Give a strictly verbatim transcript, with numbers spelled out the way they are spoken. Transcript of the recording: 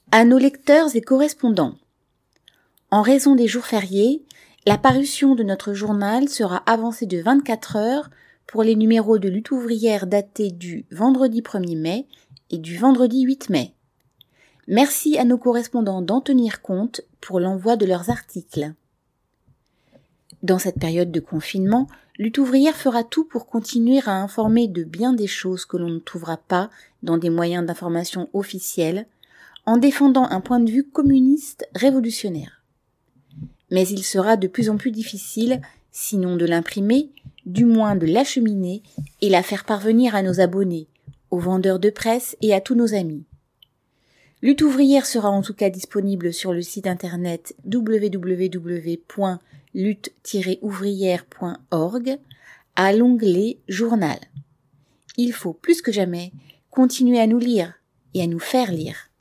À nos lecteurs et correspondants. En raison des jours fériés, la parution de notre journal sera avancée de vingt-quatre heures pour les numéros de Lutte ouvrière datés du vendredi premier mai et du vendredi huit mai. Merci à nos correspondants d'en tenir compte pour l'envoi de leurs articles. Dans cette période de confinement, Lutte ouvrière fera tout pour continuer à informer de bien des choses que l'on ne trouvera pas dans des moyens d'information officiels, en défendant un point de vue communiste révolutionnaire. Mais il sera de plus en plus difficile, sinon de l'imprimer, du moins de l'acheminer et la faire parvenir à nos abonnés, aux vendeurs de presse et à tous nos amis. Lutte ouvrière sera en tout cas disponible sur le site internet w w w point lutte tiret ouvrière point org à l'onglet Journal. Il faut plus que jamais continuer à nous lire et à nous faire lire.